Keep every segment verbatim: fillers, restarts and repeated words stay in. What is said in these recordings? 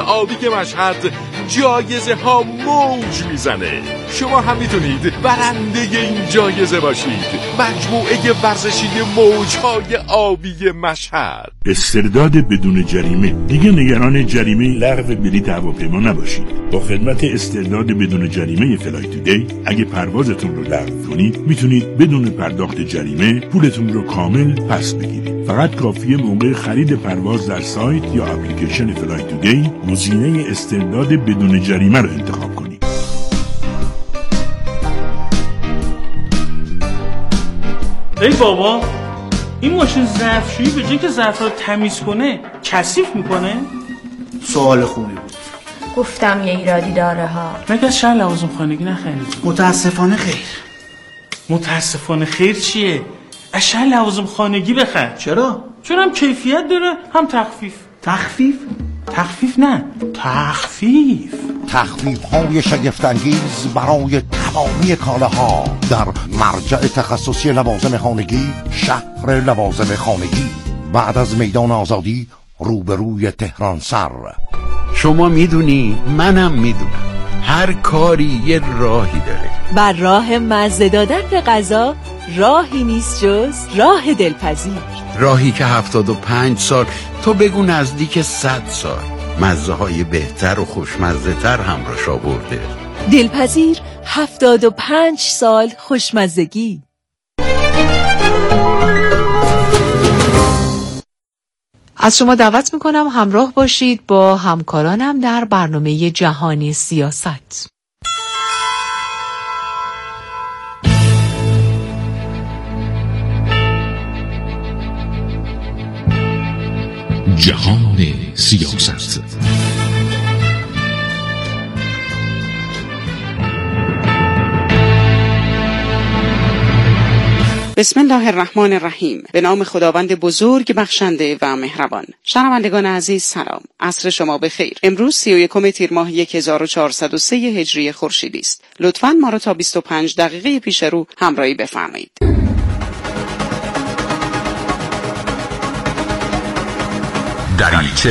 آبی مشهد جایزه ها موج میزنه. شما هم میتونید برنده این جایزه باشید. مجموعه ورزشی موجهای آبی مشهد. استرداد بدون جریمه. دیگه نگران جریمه لغو بلیط هواپیما نباشید. با خدمت استرداد بدون جریمه فلای تودی اگه پروازتون رو لغو کنید میتونید بدون پرداخت جریمه پولتون رو کامل پس بگیرید. فقط کافیه موقع خرید پرواز در سایت یا اپلیکیشن فلای تودی گزینه استرداد بدون جریمه رو انتخاب کنید. ای بابا، این ماشین ظرفشویی به جای که ظرف رو تمیز کنه کثیف میکنه؟ سوال خوبی بود. گفتم یه ایرادی داره ها. مگه از شهر لوازم خانگی نخرید؟ متاسفانه خیر. متاسفانه خیر چیه؟ از شهر لوازم خانگی بخر. چرا؟ چون هم کیفیت داره هم تخفیف. تخفیف؟ تخفیف نه، تخفیف. تخفیف های شگفت‌انگیز برای تمامی کالاها در مرجع تخصصی لوازم خانگی، شهر لوازم خانگی، بعد از میدان آزادی روبروی تهران سر. شما میدونی، منم میدونم، هر کاری یه راهی داره. بر راه مزه دادن به غذا راهی نیست جز راه دلپذیر. راهی که هفتاد و پنج سال، تو بگو نزدیک صد سال، مزه های بهتر و خوشمزه تر همراش آورده. دلپذیر، هفتاد و پنج سال خوشمزگی. از شما دعوت میکنم همراه باشید با همکارانم در برنامه جهان سیاست. جهان سیاست. بسم الله الرحمن الرحیم. به نام خداوند بزرگ بخشنده و مهربان. شنوندگان عزیز سلام. عصر شما بخیر. امروز سی و یکم تیر ماه هزار و چهارصد و سه هجری خورشیدی است. لطفاً ما را تا بیست و پنج دقیقه پیش رو همراهی بفرمایید. دریچه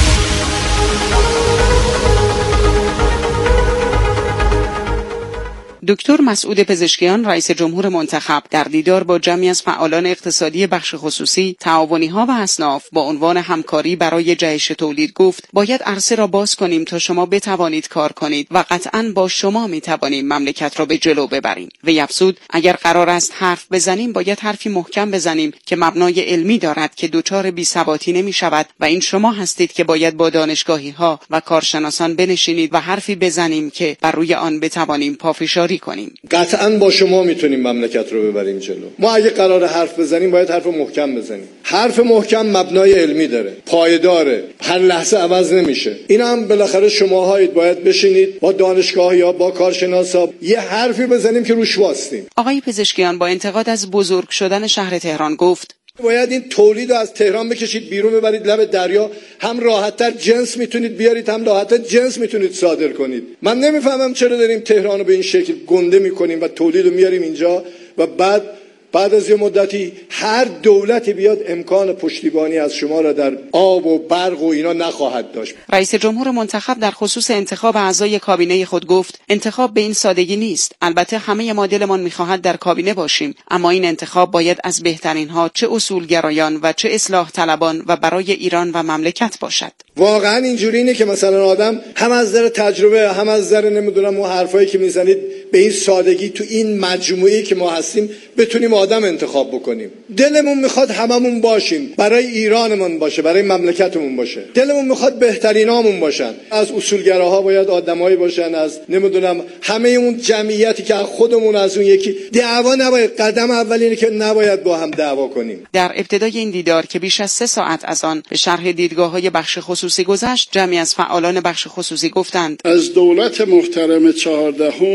دکتر مسعود پزشکیان رئیس جمهور منتخب در دیدار با جمعی از فعالان اقتصادی بخش خصوصی، تعاونی‌ها و اصناف با عنوان همکاری برای جهش تولید گفت باید عرصه را باز کنیم تا شما بتوانید کار کنید و قطعاً با شما میتوانیم مملکت را به جلو ببریم. و افزود اگر قرار است حرف بزنیم باید حرفی محکم بزنیم که مبنای علمی دارد که دچار بی‌ثباتی نمی‌شود و این شما هستید که باید با دانشگاهی‌ها و کارشناسان بنشینید و حرفی بزنیم که بر روی آن بتوانیم پافشاری کنیم. قطعاً با شما میتونیم مملکت رو ببریم جلو. ما اگه قرار حرف بزنیم باید حرف محکم بزنیم. حرف محکم مبنای علمی داره، پایداره، هر لحظه عوض نمیشه. این هم بالاخره شماهایید باید بشینید با دانشگاه یا با کارشناسا یه حرفی بزنیم که روش واسطیم. آقای پزشکیان با انتقاد از بزرگ شدن شهر تهران گفت باید این تولید رو از تهران بکشید بیرون ببرید لب دریا، هم راحت‌تر جنس میتونید بیارید هم راحت‌تر جنس میتونید صادر کنید. من نمیفهمم چرا داریم تهران رو به این شکل گنده میکنیم و تولید رو میاریم اینجا و بعد بعد از یه مدتی هر دولتی بیاد امکان پشتیبانی از شما را در آب و برق و اینا نخواهد داشت. رئیس جمهور منتخب در خصوص انتخاب اعضای کابینه خود گفت انتخاب به این سادگی نیست. البته همه ما دلمان می‌خواهد در کابینه باشیم، اما این انتخاب باید از بهترین ها، چه اصولگرایان و چه اصلاح طلبان و برای ایران و مملکت باشد. واقعا اینجوری اینه که مثلا آدم هم از نظر تجربه هم از نظر نمیدونم اون حرفایی که میزنید به این سادگی تو این مجموعه‌ای که ما هستیم بتونیم آدم انتخاب بکنیم. دلمون میخواد هممون باشیم، برای ایرانمون باشه، برای مملکتمون باشه. دلمون میخواد بهترینامون باشن. از اصولگراها باید آدمایی باشن، از نمیدونم همه اون جمعیتی که خودمون از اون یکی. دعوا نباید، قدم اول اینه که نباید با هم دعوا کنیم. در ابتدای این دیدار که بیش از سه ساعت از آن به شرح دیدگاه‌های بخش خصوصی گذشت، جمعی از فعالان بخش خصوصی گفتند از دولت محترم چهاردهم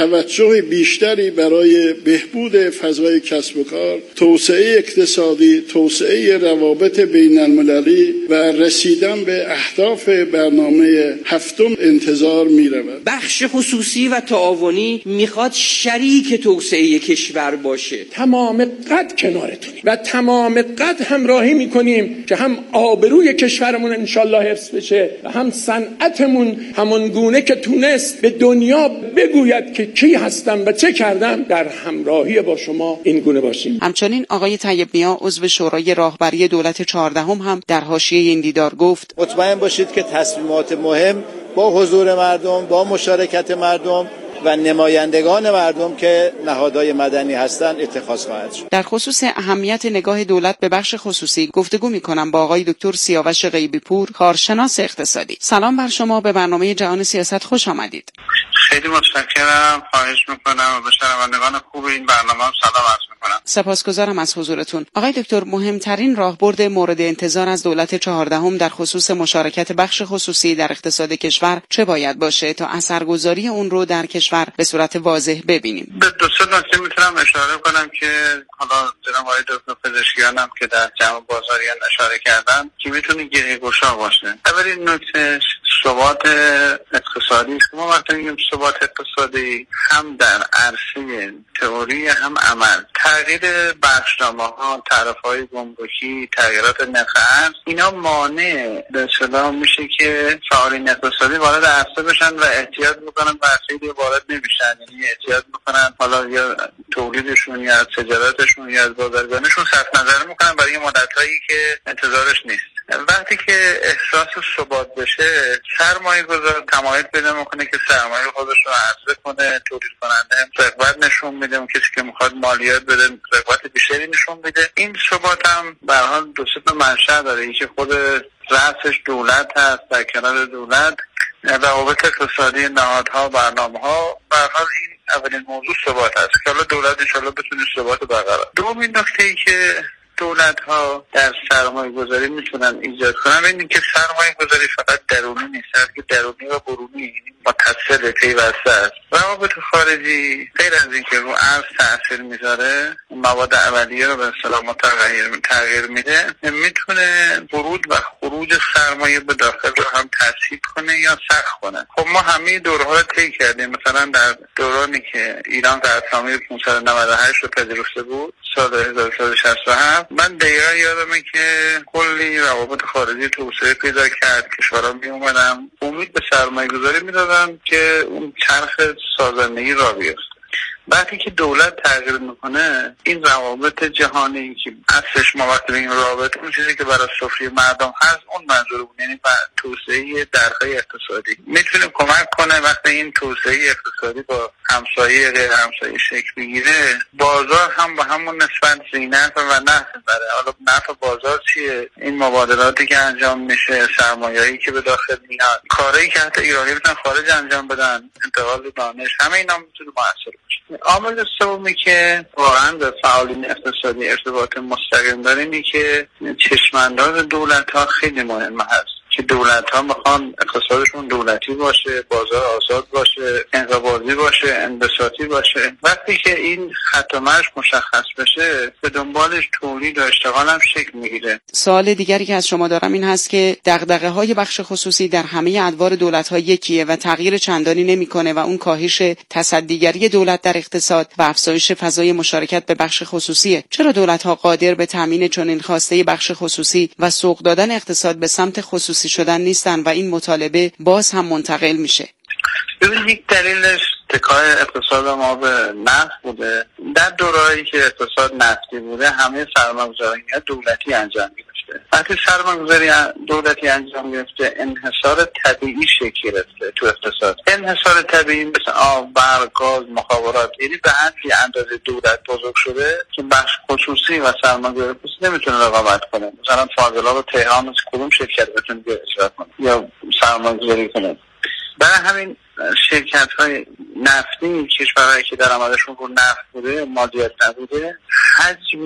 توجه بیشتری برای بهبود فضای کسب و کار، توسعه اقتصادی، توسعه روابط بین المللی و رسیدن به اهداف برنامه هفتم انتظار می رود. بخش خصوصی و تعاونی میخواد شریک توسعه کشور باشه. تمام قد کنارتونیم و تمام قد همراهی میکنیم که هم آبروی کشورمون انشالله حفظ بشه و هم صنعتمون همون گونه که تونست به دنیا بگوید که کی هستم و چه کردم، در همراهی با شما این گونه باشیم. همچنین آقای طیب نیا عضو شورای راهبری دولت چهاردهم هم در حاشیه این دیدار گفت: مطمئن باشید که تصمیمات مهم با حضور مردم، با مشارکت مردم و نمایندگان مردم که نهادهای مدنی هستند اتخاذ خواهد شد. در خصوص اهمیت نگاه دولت به بخش خصوصی گفتگو می‌کنم با آقای دکتر سیاوش غیبی پور، کارشناس اقتصادی. سلام بر شما، به برنامه جهان سیاست خوش آمدید. خیلی متشکرم، خواهش میکنم و به شنوندگان خوب این برنامه هم سلام عرض میکنم. سپاسگزارم از حضورتون. آقای دکتر، مهمترین راهبرد مورد انتظار از دولت چهاردهم در خصوص مشارکت بخش خصوصی در اقتصاد کشور چه باید باشه تا اثرگذاری اون رو در کشور به صورت واضح ببینیم؟ به دو سه نکته میتونم اشاره کنم که حالا جناب آقای دکتر پزشکیان هم که در جمع بازاریان اشاره کردن که میتونه گره‌گشا باشه. اولین نکته ثبات اقتصادی. ما وقتی میگیم ثبات اقتصادی هم در عرصه تئوری هم عمل، تغییر بخشنامه‌ها، طرف‌های گمرکی، تغییرات نرخ ارز، اینا مانع به اصطلاح میشه که فعالین اقتصادی وارد عرصه بشن و احتیاط میکنن و عرصه وارد نمیشن، یعنی احتیاط میکنن حالا یا تولیدشون یا تجارتشون یا از بازرگانیشون صرف نظر میکنن برای مدت‌هایی که انتظارش نیست. وقتی که احساس ثبات بشه، سرمایه گذار تمایل پیدا میکنه که سرمایه خودش رو عرضه کنه، تولید کننده رغبت نشون میده، اون کسی که میخواد مالیات بده رغبت بیشتری نشون میده. این ثبات هم به هر حال دو سه تا منشأ داره، اینکه خود رأسش دولت هست، در کنار دولت روابط اقتصادی، نهادها، برنامه‌ها، به هر حال این اولین موضوع ثبات هست که حالا دولت ان شاءالله بتونه ثبات برقرار. دومین نکته‌ای که دولت ها در سرمایه گذاری میتونن ایجاد کنن این که سرمایه گذاری فقط درونی نیست، بلکه درونی و برونی متصل پیوسته است. روابط خارجی غیر از اینکه رو ارز تاثیر میذاره، مواد اولیه رو به اصطلاح متغیر تغییر میده، میتونه ورود و خروج سرمایه به داخل رو هم تسهیل کنه یا سخت کنه. خب ما همه دورها رو طی کردیم. مثلا در دورانی که ایران قطعنامه پانصد و نود و هشت رو پذیرفته بود سال هزار و سیصد و شصت و هفت، من دقیقا یادمه که کلی روابط خارجی توسعه پیدا کرد، کشورها می اومدن امید به سرمایه گذاری میدادن که اون چرخ سازندگی را بیفته. وقتی که دولت تغییر میکنه، این روابط جهانی که اصلش ما وقتی این رابطه اون چیزی که برای سفره مردم هست، اون منظور بود، یعنی توسعه درهای اقتصادی میتونه کمک کنه. وقتی این توسعه اقتصادی با همسایه غیر همسایه شکل بگیره، بازار هم با همون نسبت زینت و نفع بره. حالا نفع بازار چیه؟ این مبادلاتی که انجام میشه، سرمایه‌ای که به داخل میاد، کارهایی که حتی ایرانی بتونن خارج انجام بدن، انتقال دانش، همه اینا میتونه موثر باشه. عامل سومی که واقعا به فعالین اقتصادی ارتباط مستقیم داره اینه که چشمانداز دولت‌ها خیلی مهم هست که دولت‌ها میخوان اقتصادشون دولتی باشه، بازار آزاد باشه، انقباضی باشه، انبساطی باشه. وقتی که این خط و مرز مشخص بشه، به دنبالش تولید و اشتغال هم شکل میگیره. سوال دیگری که از شما دارم این هست که دغدغه‌های بخش خصوصی در همه ادوار دولت‌ها یکیه و تغییر چندانی نمی‌کنه و اون کاهش تصدیگری دولت در اقتصاد و افزایش فضای مشارکت به بخش خصوصیه. چرا دولت‌ها قادر به تامین چنین خواسته بخش خصوصی و سوق دادن اقتصاد به سمت خصوصی شدن نیستن و این مطالبه باز هم منتقل میشه؟ ببینید، یک دلیلش تکای اقتصاد ما به نفت بوده. در دورهایی که اقتصاد نفتی بوده، همه سرمایه‌گذاری‌ها دولتی انجام گرفته. وقتی سرمایه‌گذاری دولتی انجام گرفته، انحصار طبیعی شکل گرفته تو اقتصاد. انحصار طبیعی مثل آب، برق، گاز، مخابرات، یعنی به حدی اندازه دولت بزرگ شده که بخش خصوصی و سرمایه‌گذاری نمیتونه رقابت کنه. مثلا فاضلاب و تهران از کدوم شرکت بتونه اجرا کنه یا سرمایه‌گذاری کنه. برای همین شرکت‌های نفتی، کشورهایی که درآمدشون رو نفت بوده، مالیات نبوده، حجم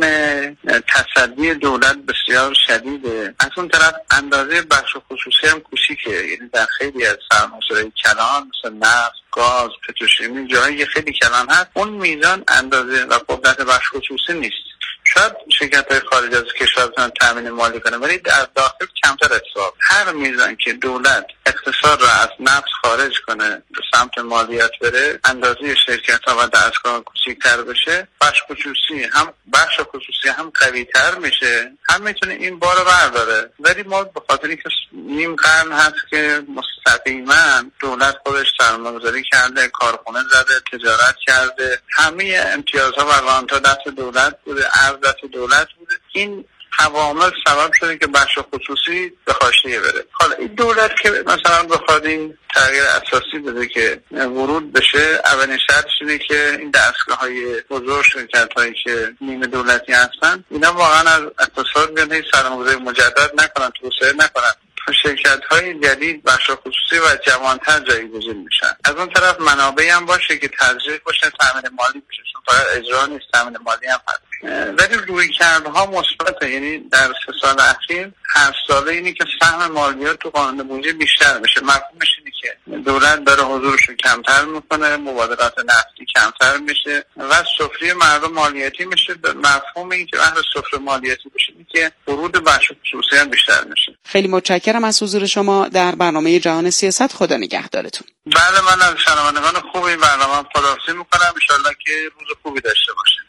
تصدی دولت بسیار شدیده. از اون طرف اندازه بخش خصوصی هم کوچیکه، یعنی در خیلی از سرمایه‌گذاری کلان مثل نفت، گاز، پتروشیمی، جاهای خیلی کلان هست، اون میزان اندازه و قدرت بخش خصوصی نیست. شاید شرکت‌های خارج از کشور بتونن تامین مالی کنن ولی در داخل کمتر اتفاق. هر میزان که دولت اقتصاد را از نفت خارج کنه به سمت مالیات بره، اندازه شرکت‌ها و دستگاه کوچیک‌تر بشه، بخش خصوصی هم بخش خصوصی هم قوی‌تر میشه، هم میتونه این بار برداره. ولی ما به خاطر اینکه نیم قرن هست که مستقیما دولت خودش سرمایه‌گذاری کرده، کارخونه زده، تجارت کرده، همه امتیازها و رانت‌ها دست دولت بوده، ارز دست دولت بوده، این عوامل سبب شده که بخش خصوصی به حاشیه بره. حالا این دولت که مثلا بخواد این تغییر اساسی بده که ورود بشه، اولین شرطش اینه که این دستگاه‌های بزرگ، شرکت‌هایی که نیمه دولتی هستن، اینا واقعا از اقتصاد بیان هیچ سرمایه‌گذاری مجدد نکنن، توسعه نکنن. شرکت‌های جدید بخش خصوصی و جوان‌تر جایگزین میشن. از اون طرف منابعی هم باشه که تزریق باشه، تامین مالی بشه، چون فقط اجرا نیست، تامین مالی هم هست. ولی رویکردها مثبته، یعنی در سه سال اخیر هر ساله اینی که سهم مالیات تو قانون بودجه بیشتر میشه. مفهومش اینه که دولت داره حضورش رو کمتر میکنه، مبادلات نفتی کمتر میشه و سفره مردم مالیاتی میشه. به مفهوم این که اهل سفره مالیاتی بشه این که ورود بخش خصوصی هم بیشتر میشه. خیلی متشکرم از حضور شما در برنامه جهان سیاست. خدا نگهدارتون. بله، من از شنوندگان خوب این برنامه خداحافظی میکنم. ان شاءالله که روز خوبی داشته باشید.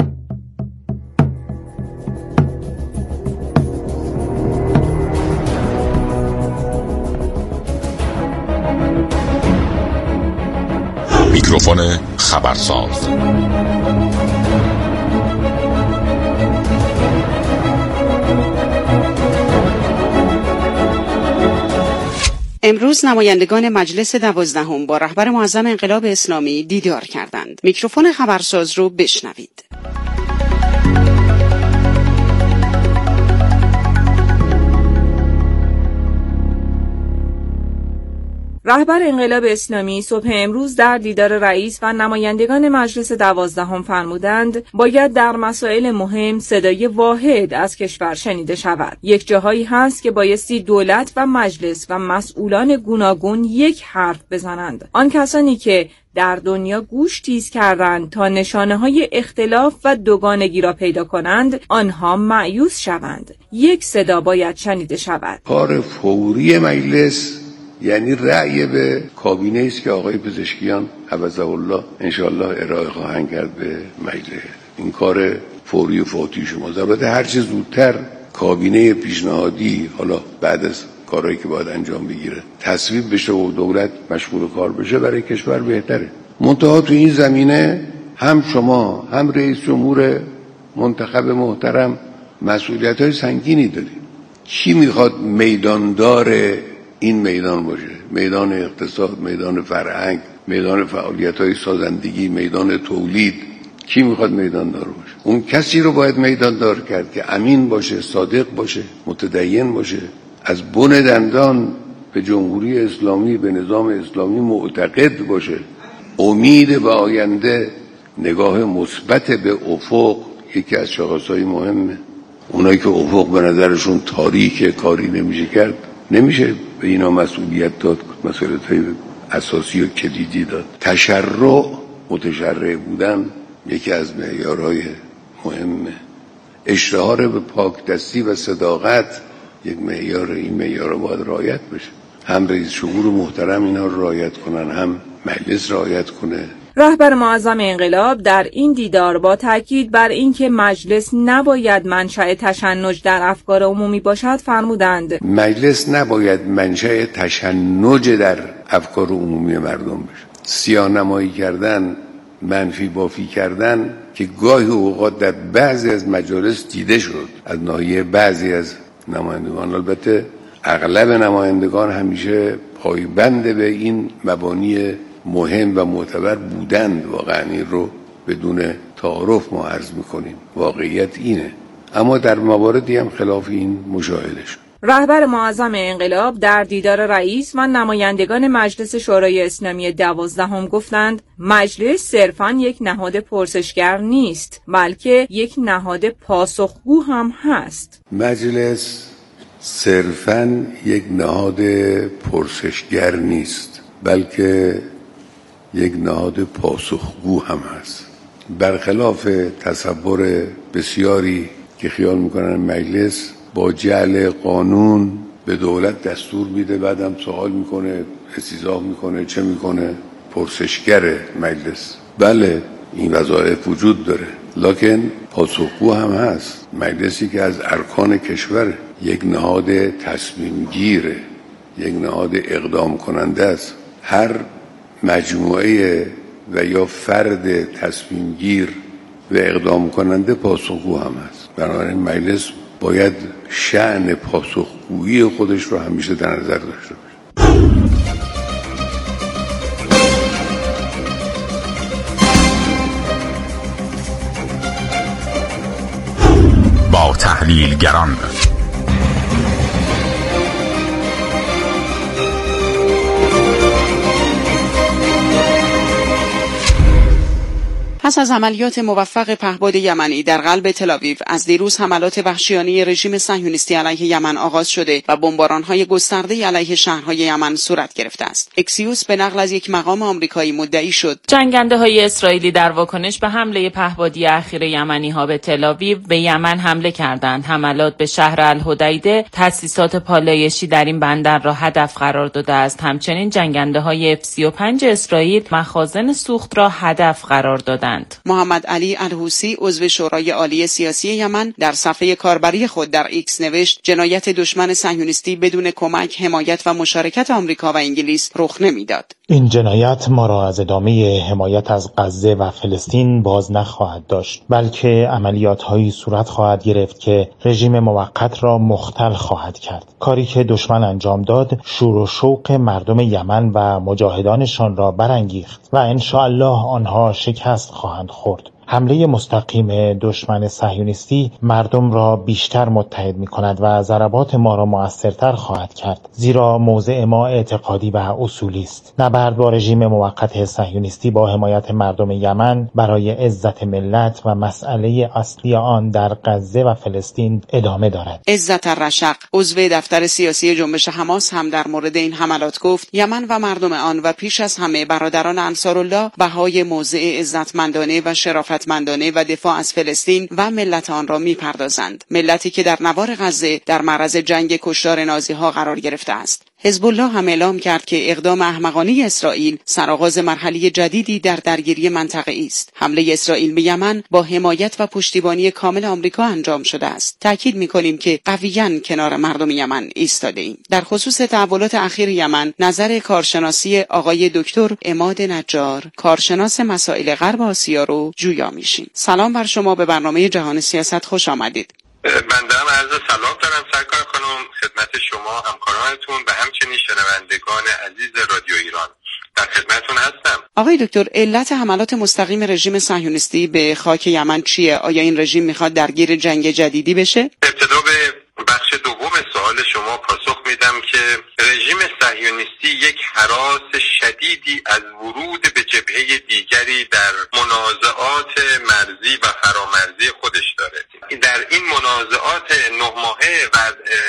میکروفون خبرساز. امروز نمایندگان مجلس دوازدهم با رهبر معظم انقلاب اسلامی دیدار کردند. میکروفون خبرساز رو بشنوید. رهبر انقلاب اسلامی صبح امروز در دیدار رئیس و نمایندگان مجلس دوازدهم فرمودند باید در مسائل مهم صدای واحد از کشور شنیده شود. یک جاهایی هست که بایستی دولت و مجلس و مسئولان گوناگون یک حرف بزنند. آن کسانی که در دنیا گوش تیز کردند تا نشانه‌های اختلاف و دوگانگی را پیدا کنند، آنها مایوس شوند. یک صدا باید شنیده شود. کار فوری مجلس یعنی رأی به کابینه است که آقای پزشکیان حفظه الله انشالله ارائه خواهند کرد به مجلس. این کار فوری و فوتی شما. البته هر چه زودتر کابینه پیشنهادی حالا بعد از کارهایی که باید انجام بگیره تصویب بشه و دولت مشغول کار بشه برای کشور بهتره. منتها تو این زمینه هم شما هم رئیس جمهور منتخب محترم مسئولیت‌های سنگینی دارید. کی میخواد میداندار این میدان باشه؟ میدان اقتصاد، میدان فرهنگ، میدان فعالیت‌های سازندگی، میدان تولید. کی میخواد میداندار باشه؟ اون کسی رو باید میداندار کرد که امین باشه، صادق باشه، متدین باشه، از بن دندان به جمهوری اسلامی، به نظام اسلامی معتقد باشه، امید به آینده، نگاه مثبت به افق. یکی از شاخص‌های مهمه. اونایی که افق به نظرشون تاریکه، کاری نمیشه کرد، نمیشه به اینا مسئولیت داد، مسئولیت‌های اساسی و کلیدی داد. تشرع، متشرع بودن یکی از معیارهای مهمه. اشتهار به پاکدستی و صداقت یک معیار، این معیار باید رعایت بشه. هم رئیس جمهور محترم اینا رو رعایت کنن، هم مجلس رعایت کنه. رهبر معظم انقلاب در این دیدار با تاکید بر اینکه مجلس نباید منشأ تشنج در افکار عمومی باشد فرمودند مجلس نباید منشأ تشنج در افکار عمومی مردم بشه. سیاه‌نمایی کردن، منفی بافی کردن که گاهی اوقات در بعضی از مجالس دیده شد از ناحیه بعضی از نمایندگان. البته اغلب نمایندگان همیشه پایبند به این مبانی مهم و معتبر بودند. واقعا این رو بدون تعارف ما عرض میکنیم، واقعیت اینه. اما در مواردی هم خلاف این مشاهده شد. رهبر معظم انقلاب در دیدار رئیس و نمایندگان مجلس شورای اسلامی دوازدهم گفتند مجلس صرفاً یک نهاد پرسشگر نیست، بلکه یک نهاد پاسخگو هم هست. مجلس صرفاً یک نهاد پرسشگر نیست، بلکه یک نهاد پاسخگو هم هست. برخلاف تصور بسیاری که خیال میکنن مجلس با جعل قانون به دولت دستور میده، بعدم سوال میکنه، استیضاح میکنه، چه میکنه، پرسشگر مجلس. بله این وظایف وجود داره، لکن پاسخگو هم هست. مجلسی که از ارکان کشور، یک نهاد تصمیم گیره، یک نهاد اقدام کننده است. هر مجموعه و یا فرد تصمیم گیر و اقدام کننده پاسخگو هم هست. بنابراین مجلس باید شأن پاسخگویی خودش رو همیشه در نظر داشته باشه. با تحلیلگران پس از عملیات موفق پهپاد یمنی در قلب تل‌آویو، از دیروز حملات وحشیانه رژیم صهیونیستی علیه یمن آغاز شده و بمباران‌های گسترده علیه شهرهای یمن صورت گرفته است. اکسیوس به نقل از یک مقام آمریکایی مدعی شد جنگنده‌های اسرائیلی در واکنش به حمله پهپادی اخیر یمنی‌ها به تل‌آویو به یمن حمله کردند. حملات به شهر الحدیده تأسیسات پالایشی در این بندر را هدف قرار داده است. همچنین جنگنده‌های اف سی و پنج اسرائیل مخازن سوخت را هدف قرار دادند. محمد علی الحوثی عضو شورای عالی سیاسی یمن در صفحه کاربری خود در ایکس نوشت جنایت دشمن صهیونیستی بدون کمک، حمایت و مشارکت آمریکا و انگلیس رخ نمیداد. این جنایت ما را از ادامه حمایت از غزه و فلسطین باز نخواهد داشت، بلکه عملیات‌هایی صورت خواهد گرفت که رژیم موقت را مختل خواهد کرد. کاری که دشمن انجام داد شور و شوق مردم یمن و مجاهدانشان را برانگیخت و انشاءالله آنها شکست خواهند خورد. حمله مستقیم دشمن صهیونیستی مردم را بیشتر متحد می کند و ضربات ما را مؤثرتر خواهد کرد، زیرا موضع ما اعتقادی و اصولی است. نبرد با رژیم موقت صهیونیستی با حمایت مردم یمن برای عزت ملت و مسئله اصلی آن در غزه و فلسطین ادامه دارد. عزت الرشق عضو دفتر سیاسی جنبش حماس هم در مورد این حملات گفت یمن و مردم آن و پیش از همه برادران انصارالله بهای موضع عزتمندانه و شرافت مندانه و دفاع از فلسطین و ملت آن را میپردازند. ملتی که در نوار غزه در معرض جنگ کشتار نازی‌ها قرار گرفته است. حزب الله هم اعلام کرد که اقدام احمقانه اسرائیل سرآغاز مرحله جدیدی در درگیری منطقه‌ای است. حمله اسرائیل به یمن با حمایت و پشتیبانی کامل آمریکا انجام شده است. تاکید می‌کنیم که قویاً کنار مردم یمن ایستاده‌ایم. در خصوص تحولات اخیر یمن نظر کارشناسی آقای دکتر عماد نجار، کارشناس مسائل غرب آسیا رو جویا میشیم. سلام بر شما، به برنامه جهان سیاست خوش آمدید. بنده هم عرض سلام دارم سرکار خانم خدمت شما، همکارانتون و همچنین شنوندگان عزیز رادیو ایران. در خدمتتون هستم. آقای دکتر، علت حملات مستقیم رژیم صهیونیستی به خاک یمن چیه؟ آیا این رژیم میخواد درگیر جنگ جدیدی بشه؟ ابتدا به بخش دوم سوال شما پاسخ میدم که رژیم صهیونیستی یک هراس شدیدی از ورود به جبهه دیگری در منازعات مرزی و فرامرزی خودش داره. در این منازعات نه ماهه و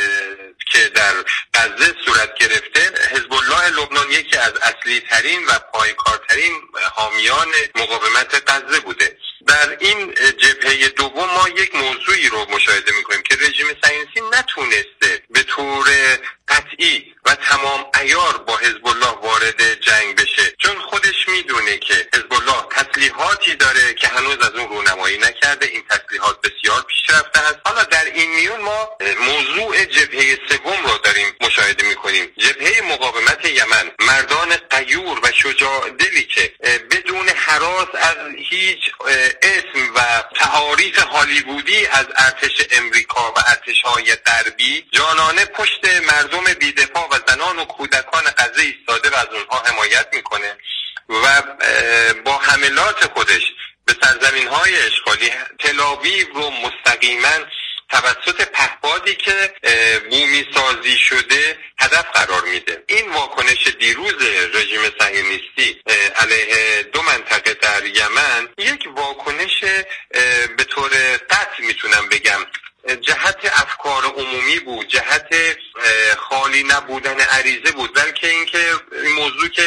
که در غزه صورت گرفته، حزب الله لبنان یکی از اصلی ترین و پایکارترین حامیان مقاومت غزه بوده. در این جبهه دوم ما یک موضوعی رو مشاهده می‌کنیم که رژیم صهیونیستی نتونسته به طور قطعی و تمام عیار با حزب الله وارد جنگ بشه، چون خودش میدونه که حزب الله تسلیحاتی داره که هنوز از اون رونمایی نکرده. این تسلیحات بسیار پیشرفته است. حالا در این میون ما موضوع جبهه سوم رو داریم مشاهده می‌کنیم. جبهه مقاومت یمن، مردان غیور و شجاع دلی که بدون هراس از هیچ اسم و تعاریف هالیوودی از ارتش امریکا و ارتش‌های غربی جانانه پشت مردم بی‌دفاع و زنان و کودکان غزه ایستاده و از اونها حمایت میکنه و با حملات خودش به سرزمین‌های اشغالی تل‌آویو رو مستقیما توسط پهپادی که بومی سازی شده هدف قرار میده. این واکنش دیروز رژیم صهیونیستی علیه دو منطقه در یمن یک واکنش به طور قطع میتونم بگم جهت افکار عمومی بود، جهت خالی نبودن عریضه بود، بلکه اینکه این موضوع که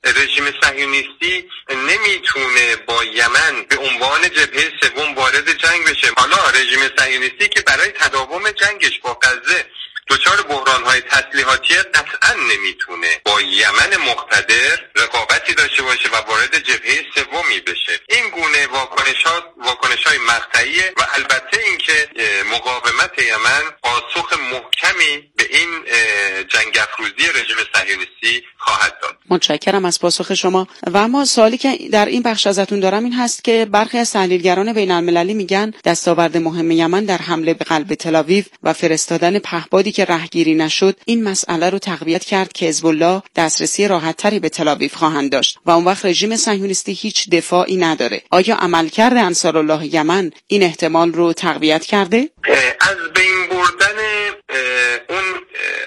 رژیم صهیونیستی نمیتونه با یمن به عنوان جبهه سوم وارد جنگ بشه. حالا رژیم صهیونیستی که برای تداوم جنگش با غزه دچار بحران‌های تسلیحاتی قطعا نمیتونه با یمن مقتدر رقابتی داشته باشه و وارد جبهه سومی بشه. این گونه واکنش‌ها واکنش‌های مقطعیه و البته اینکه مقاومت یمن پاسخ محکمی به این جنگ افروزی رژیم صهیونیستی خواهد داد. متشکرم از پاسخ شما. و اما سوالی که در این بخش ازتون دارم این هست که برخی از تحلیلگران بین‌المللی میگن دستاورد مهم یمن در حمله به قلب تل‌آویو و فرستادن پهپادی که رهگیری نشد این مسئله رو تقویت کرد که حزب الله دسترسی راحت‌تری به تل‌آویو خواهند داشت و اون وقت رژیم صهیونیستی هیچ دفاعی نداره. آیا عملکرد انصارالله یمن این احتمال رو تقویت کرده؟ از بین بردن اون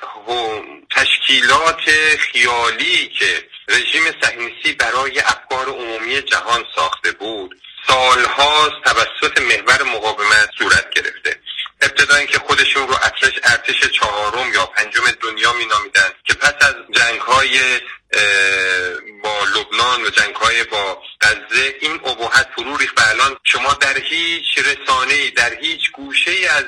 تشکیلات خیالی که رژیم صهیونیستی برای افکار عمومی جهان ساخته بود سالهاست توسط محور مقاومت صورت گرفته. ابتدا اینکه خودشون رو ارتش ارتش چهارم یا پنجم دنیا مینامیدن که پس از جنگ‌های با لبنان و جنگ‌های با غزه این ابهت فرو ریخت و الان شما در هیچ رسانه‌ای در هیچ گوشه‌ای از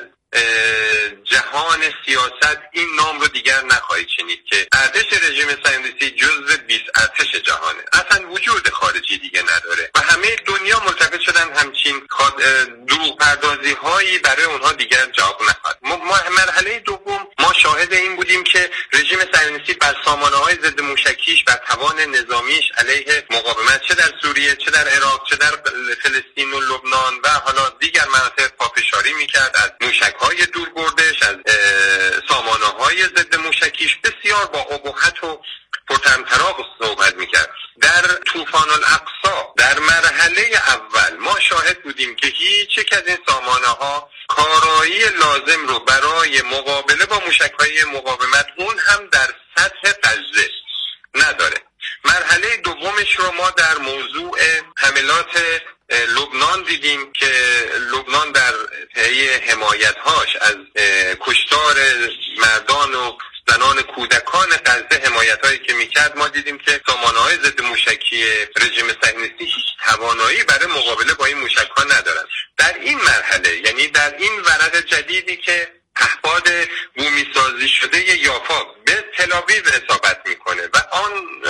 جهان سیاست این نام رو دیگر نخواهید شنید که ارتش رژیم صهیونیستی جزو بیست ارتش جهانه، اصلا وجود خارجی دیگه نداره و همه دنیا ملتفت شدن همچین دروغ پردازی هایی برای اونها دیگر جواب نخواهد. مرحله دوم ما شاهد این بودیم که رژیم صهیونیستی بر سامانه‌های ضد موشکیش بر توان نظامیش علیه مقاومت چه در سوریه چه در عراق چه در فلسطین و لبنان و حالا دیگر مناطق پافشاری میکرد. از موشک‌های دوربردش از سامانه‌های ضد موشکیش بسیار با ابهت و پرطمطراق صحبت میکرد. در طوفان الاقصی در مرحله اول ما شاهد بودیم که هیچ یک از این سامانه‌ها کارایی لازم رو برای مقابله با موشک‌های مقاومت اون هم در سطح غزه نداره. مرحله دومش رو ما در موضوع حملات لبنان دیدیم که لبنان در طی حمایت‌هاش از کشتار مردان و زنان کودکان غزه حمایت‌هایی که می‌کرد ما دیدیم که سامانه‌های ضد موشکی رژیم صهیونیستی هیچ توانایی برای مقابله با این موشک‌ها ندارند. در این مرحله یعنی در این ورق جدیدی که پهپاد بومی سازی شده یافا به تل‌آویو اصابت میکنه و آن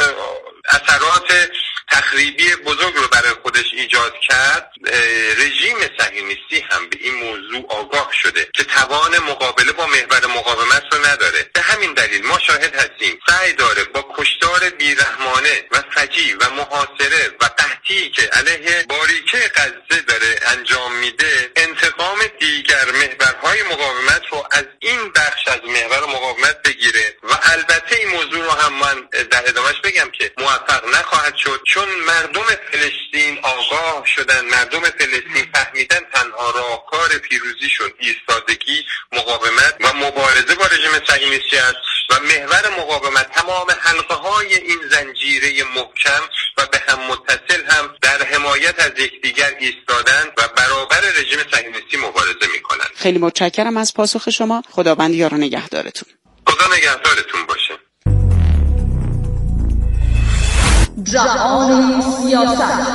اثرات تخریبی بزرگ رو برای خودش ایجاد کرد، رژیم صهیونیستی هم به این موضوع آگاه شده که توان مقابله با محور مقاومت رو نداره. به همین دلیل ما شاهد هستیم سعی داره با کشتار بیرحمانه و فجیع و محاصره و قحطی که علیه باریکه غزه داره انجام میده انتقام دیگر محورهای مقاومت رو از این بخش از محور مقاومت بگیره و البته این موضوع رو هم من در ادامهش بگم که موفق نخواهد شد، چون مردم فلسطین آگاه شدن، مردم فلسطین فهمیدن تنها راهکار پیروزیشون ایستادگی، مقاومت و مبارزه با رژیم صهیونیستی است و محور مقاومت تمام حلقه های این زنجیره محکم و به هم متصل هم در حمایت از یکدیگر ایستادن و برابر رژیم صهیونیستی مبارزه میکنند. خیلی متشکرم از پاسخ شما. خداوند یار و نگهدارتون. خدا نگهدارتون باشه. جهان سیاست.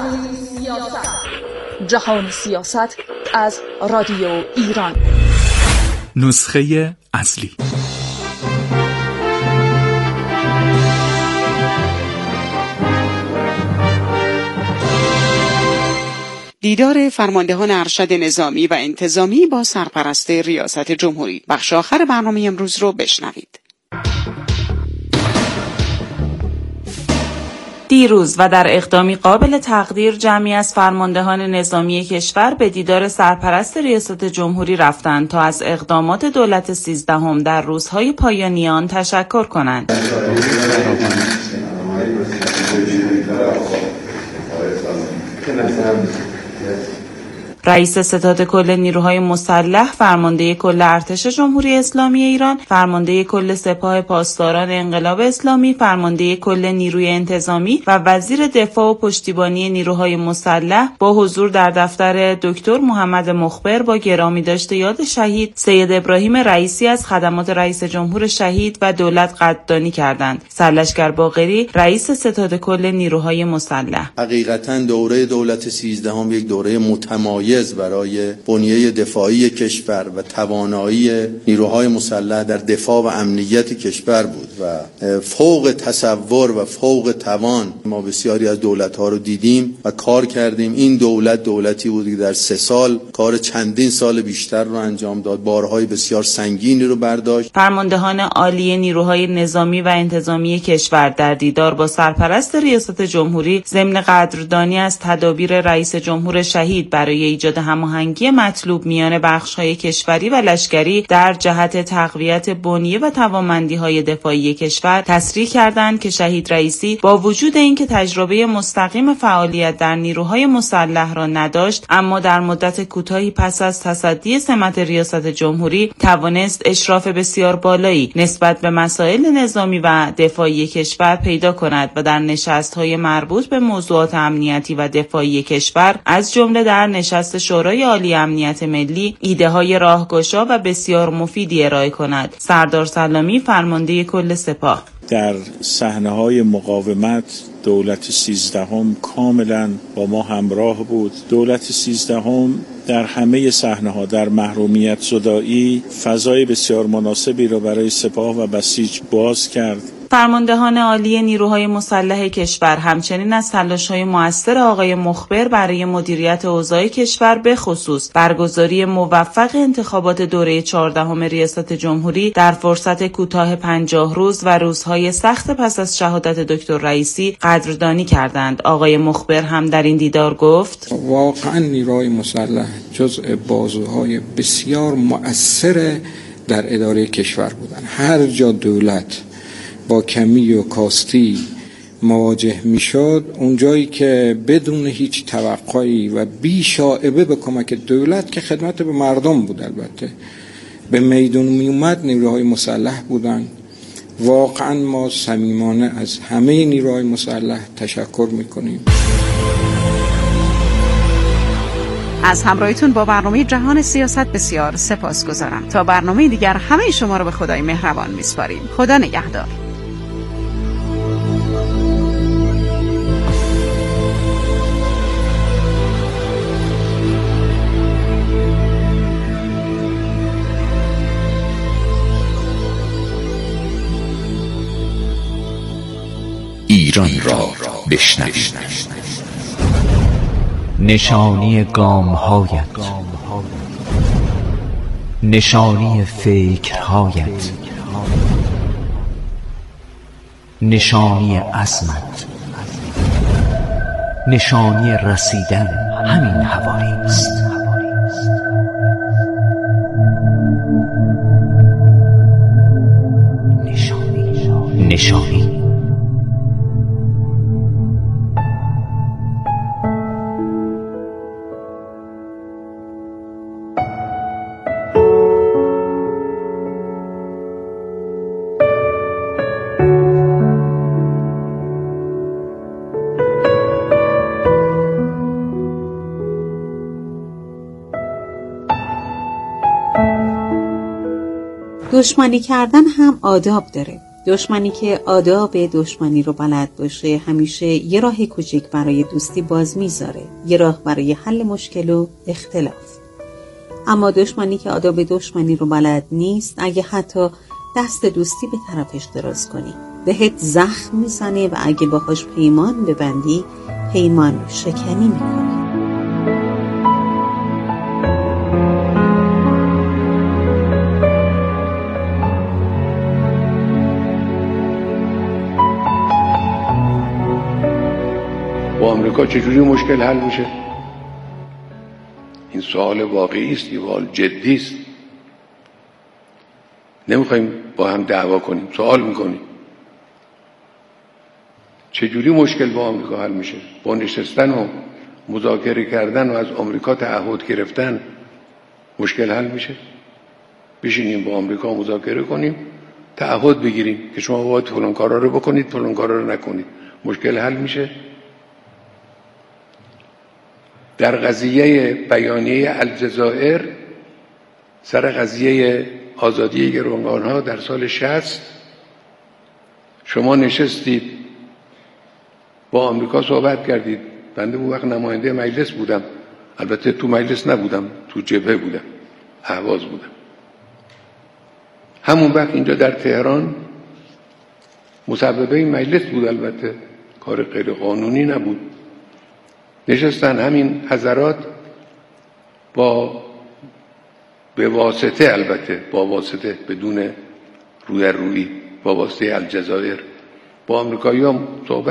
جهان سیاست از رادیو ایران. نسخه اصلی. دیدار فرماندهان ارشد نظامی و انتظامی با سرپرست ریاست جمهوری. بخش آخر برنامه امروز رو بشنوید. دیروز و در اقدامی قابل تقدیر جمعی از فرماندهان نظامی کشور به دیدار سرپرست ریاست جمهوری رفتند تا از اقدامات دولت سیزدهم در روزهای پایانی آن تشکر کنند. رئیس ستاد کل نیروهای مسلح، فرمانده کل ارتش جمهوری اسلامی ایران، فرمانده کل سپاه پاسداران انقلاب اسلامی، فرمانده کل نیروی انتظامی و وزیر دفاع و پشتیبانی نیروهای مسلح با حضور در دفتر دکتر محمد مخبر با گرامی داشته یاد شهید سید ابراهیم رئیسی از خدمات رئیس جمهور شهید و دولت قدردانی کردند. سرلشکر باقری، رئیس ستاد کل نیروهای مسلح: حقیقتاً دوره دولت سیزدهم یک دوره متمایز برای بنیه دفاعی کشور و توانایی نیروهای مسلح در دفاع و امنیت کشور بود و فوق تصور و فوق توان. ما بسیاری از دولت‌ها رو دیدیم و کار کردیم. این دولت دولتی بود که در سه سال کار چندین سال بیشتر رو انجام داد، بارهای بسیار سنگینی رو برداشت. فرماندهان عالی نیروهای نظامی و انتظامی کشور در دیدار با سرپرست ریاست جمهوری ضمن قدردانی از تدابیر رئیس جمهور شهید برای ایجاد هماهنگی مطلوب میان بخش‌های کشوری و لشکری در جهت تقویت بنیه و توانمندی‌های دفاعی کشور تصریح کردند که شهید رئیسی با وجود اینکه تجربه مستقیم فعالیت در نیروهای مسلح را نداشت، اما در مدت کوتاهی پس از تصدی سمت ریاست جمهوری توانست اشراف بسیار بالایی نسبت به مسائل نظامی و دفاعی کشور پیدا کند و در نشست‌های مربوط به موضوعات امنیتی و دفاعی کشور از جمله در نشست شورای عالی امنیت ملی ایده‌های راهگشا و بسیار مفیدی ارائه کند. سردار سلامی، فرمانده کل سپاه: در صحنه‌های مقاومت دولت سیزدهم کاملا با ما همراه بود. دولت سیزدهم در همه صحنه‌ها در محرومیت زدایی فضای بسیار مناسبی را برای سپاه و بسیج باز کرد. فرماندهان عالی نیروهای مسلح کشور همچنین از تلاش‌های مؤثر آقای مخبر برای مدیریت اوضاع کشور به خصوص برگزاری موفق انتخابات دوره چهاردهم ریاست جمهوری در فرصت کوتاه پنجاه روز و روزهای سخت پس از شهادت دکتر رئیسی قدردانی کردند. آقای مخبر هم در این دیدار گفت: واقعا نیروهای مسلح جزء بازوهای بسیار مؤثر در اداره کشور بودند. هر جا دولت با کمی و کاستی مواجه میشد، اونجایی که بدون هیچ توقعی و بی شائبه به کمک دولت که خدمت به مردم بود البته به میدان می اومد، نیروهای مسلح بودن. واقعا ما صمیمانه از همه نیروهای مسلح تشکر میکنیم. از همراهیتون با برنامه جهان سیاست بسیار سپاسگزارم. تا برنامه دیگر همه شما رو به خدای مهربان میسپاریم. خدا نگهدار. ایران را بشنوید. نشانی گام‌هایت، نشانی فکرهایت، نشانی عزمت، نشانی رسیدن همین هوایی است. نشانی نشانی دشمنی کردن هم آداب داره. دشمنی که آداب دشمنی رو بلد باشه همیشه یه راه کوچیک برای دوستی باز میذاره، یه راه برای حل مشکل و اختلاف. اما دشمنی که آداب دشمنی رو بلد نیست، اگه حتی دست دوستی به طرفش دراز کنی بهت زخم میزنه و اگه باهاش پیمان ببندی پیمان شکنی میکنه. با آمریکا چجوری مشکل حل میشه؟ این سوال واقعی است، این سوال جدی است. نمیخوایم با هم دعوا کنیم، سوال میکنیم چجوری مشکل با آمریکا حل میشه؟ با نشستن و مذاکره کردن و از آمریکا تعهد گرفتن مشکل حل میشه؟ بشینیم با آمریکا مذاکره کنیم، تعهد بگیریم که شما باید فلان کارا رو بکنید، فلان کارا رو نکنید، مشکل حل میشه؟ در قضیه بیانیه الجزایر سر قضیه آزادی گروگانها در سال شصت شما نشستید با آمریکا صحبت کردید. بنده اون وقت نماینده مجلس بودم، البته تو مجلس نبودم، تو جبهه بودم، اهواز بودم. همون وقت اینجا در تهران مصوبه این مجلس بود، البته کار غیر قانونی نبود. نشستن همین حضرات با به واسطه، البته با واسطه بدون روی روی با واسطه الجزایر با آمریکایی هم صحبت